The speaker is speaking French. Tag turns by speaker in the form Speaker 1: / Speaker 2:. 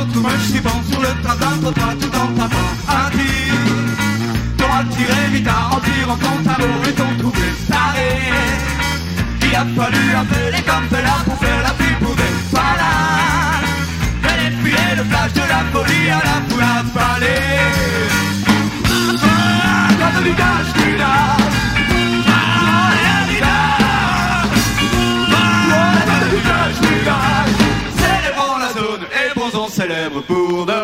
Speaker 1: too much, t'y penses sur le train pour toi tout en tapant un tir. T'auras tiré vite à remplir en compte amour et t'ont trouvé taré. Il a fallu appeler comme Fela pour faire la pluie pour des palades. Elle effuyait le flash de la folie à la foule affalée. Dans le visage du nage, célébrons la zone et posons célèbre pour de